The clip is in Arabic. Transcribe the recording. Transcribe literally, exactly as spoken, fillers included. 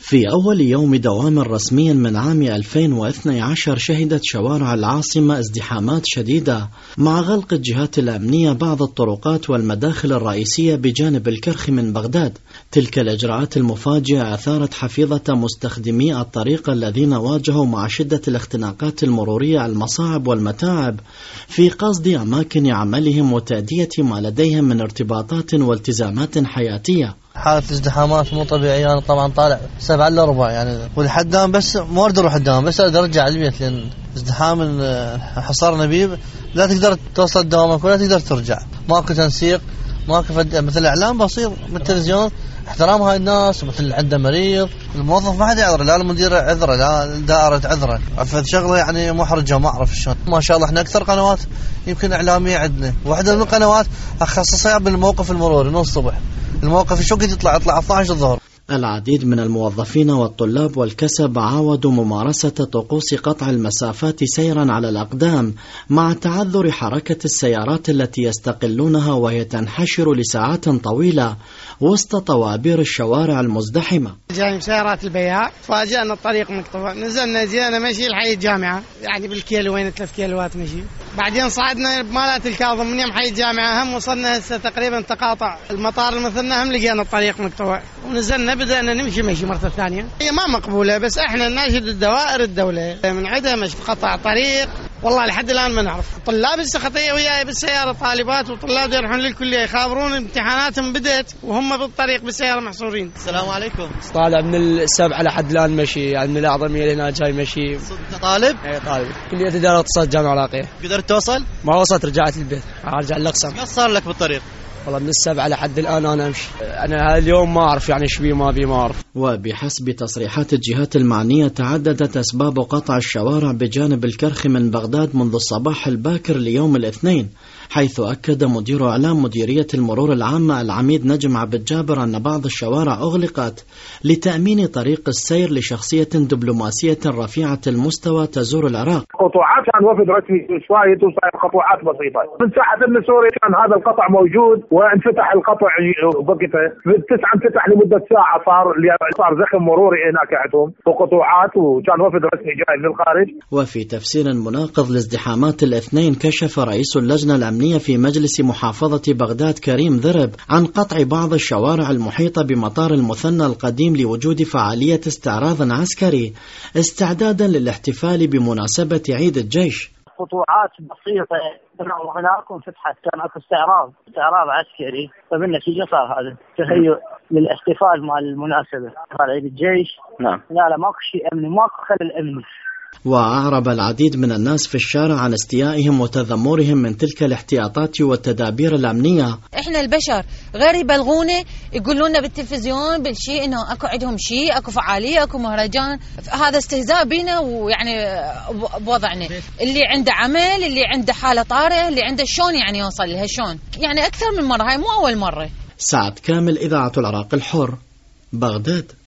في أول يوم دوام رسمي من عام ألفين واثني عشر شهدت شوارع العاصمة ازدحامات شديدة مع غلق الجهات الأمنية بعض الطرقات والمداخل الرئيسية بجانب الكرخ من بغداد. تلك الإجراءات المفاجئة أثارت حفيظة مستخدمي الطريق الذين واجهوا مع شدة الاختناقات المرورية المصاعب والمتاعب في قصد أماكن عملهم وتأدية ما لديهم من ارتباطات والتزامات حياتية. حالة ازدحامات مو طبيعية. أنا طبعا طالع سبعة إلا ربع يعني والحدام بس مو أقدر أروح الدوام بس أقدر أرجع البيت لأن ازدحام حصار نبيب لا تقدر توصل دوامك ولا تقدر ترجع. ماكو تنسيق ماكو مثل إعلام بسيط بالتلفزيون احترام هاي الناس مثل عنده مريض الموظف ما حد يعذره لا المدير عذره لا الدائرة عذره. عرفت شغله يعني محرجة ما أعرف شلون. ما شاء الله احنا أكثر قنوات يمكن إعلامية عندنا. واحدة من القنوات أخصصها بالموقف المروري من الصبح. الموقف شو قد يطلع يطلع اثني عشر الظهر. العديد من الموظفين والطلاب والكسب عاودوا ممارسة طقوس قطع المسافات سيرا على الأقدام مع تعذر حركة السيارات التي يستقلونها وهي تنحشر لساعات طويلة وسط طوابير الشوارع المزدحمة. جاي سيارات البياع فاجأنا الطريق مقطوع نزلنا جينا مشي لحي الجامعة يعني بالكيلوين ثلاث كيلوات مشي. بعدين صعدنا بمالات الكاظم من يم حي الجامعة هم وصلنا هسه تقريبا تقاطع المطار المثلنا هم لقينا الطريق مقطوع ونزلنا بدأنا نمشي مشي مرة ثانية. هي ما مقبولة بس احنا ناشد الدوائر الدولة من عدها مش قطع طريق والله لحد الآن ما نعرف. طلاب السخطية وياي بالسيارة طالبات وطلاب يروحون للكلية يخابرون امتحاناتهم بدأت وهم بالطريق بالسيارة محصورين. السلام عليكم. طالع من السبعة لحد الآن مشي يعني من الأعظمية هنا جاي مشي. طالب؟ اي طالب. كلية إدارة اقتصاد جامعة العراقية. قدرت توصل؟ ما وصلت رجعت البيت أرجع الأقسام. ايش صار لك بالطريق؟ والله من السبعة لحد الآن أنا أمشي. أنا اليوم ما أعرف يعني شو بي ما بي ما أعرف. وبحسب تصريحات الجهات المعنية تعددت أسباب قطع الشوارع بجانب الكرخ من بغداد منذ الصباح الباكر ليوم الاثنين، حيث أكد مدير إعلام مديرية المرور العامة العميد نجم عبد الجابر أن بعض الشوارع أغلقت لتأمين طريق السير لشخصية دبلوماسية رفيعة المستوى تزور العراق. قطوعات كان وفد رسمي شوية توصل قطوعات بسيطة من ساحة النسوري كان هذا القطع موجود وانفتح القطع وقفه بالتسعة انفتح لمدة ساعة صار صار زخم مروري هناك عندهم وقطوعات وكان وفد رسمي جاي من الخارج. وفي تفسير مناقض لازدحامات الاثنين كشف رئيس اللجنة الأمنية في مجلس محافظة بغداد كريم ذرب عن قطع بعض الشوارع المحيطة بمطار المثنى القديم لوجود فعالية استعراض عسكري استعدادا للاحتفال بمناسبة عيد الجيش. قطوعات بسيطة هناك وانفتحت كان اكو استعراض استعراض عسكري فبالنتيجة صار هذا تهيؤ للاحتفال مع المناسبة مع عيد الجيش. نعم. لا لا ماكو شيء امني ماكو خلل امني. وأعرب العديد من الناس في الشارع عن استيائهم وتذمرهم من تلك الاحتياطات والتدابير الأمنية. إحنا البشر غير يبلغونا يقولوا لنا بالتلفزيون بالشيء إنه أكو عندهم شيء أكو فعالية أكو مهرجان. هذا استهزاء بينا ويعني بوضعنا. اللي عنده عمل اللي عنده حالة طارئة اللي عنده شون يعني يوصل لها شون يعني أكثر من مرة هاي مو أول مرة. سعد كامل إذاعة العراق الحر بغداد.